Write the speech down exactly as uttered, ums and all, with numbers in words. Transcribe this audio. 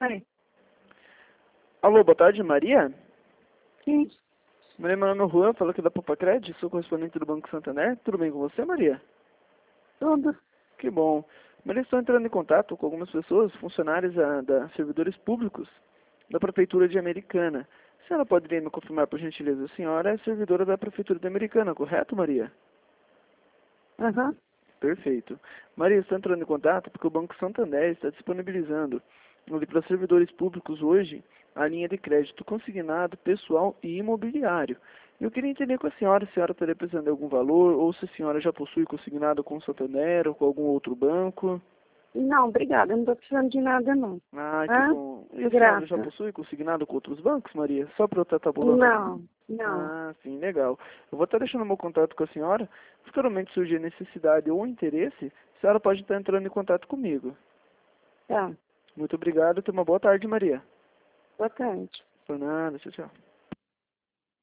Oi. Alô, boa tarde, Maria? Sim, Maria, meu nome é Juan, falo aqui da Popacred, sou correspondente do Banco Santander. Tudo bem com você, Maria? tudo. Que bom. Maria, estou entrando em contato com algumas pessoas, funcionários da, da servidores públicos da Prefeitura de Americana. A senhora poderia me confirmar, por gentileza? A senhora é servidora da Prefeitura de Americana, correto, Maria? Aham. Perfeito. Maria, estou entrando em contato porque o Banco Santander está disponibilizando ali para servidores públicos hoje a linha de crédito consignado, pessoal e imobiliário. Eu queria entender com a senhora se a senhora estaria precisando de algum valor ou se a senhora já possui consignado com o Santander ou com algum outro banco. Não, obrigada. Eu não estou precisando de nada, não. Ah, que Hã? bom. E a senhora já Graça. possui consignado com outros bancos, Maria? Só para eu estar tabulando aqui. Não, não. Ah, sim, legal. Eu vou estar deixando meu contato com a senhora. Se futuramente surgir necessidade ou interesse, a senhora pode estar entrando em contato comigo. Tá. Muito obrigado. Tenha uma boa tarde, Maria. Boa tarde. Por nada. Tchau, tchau.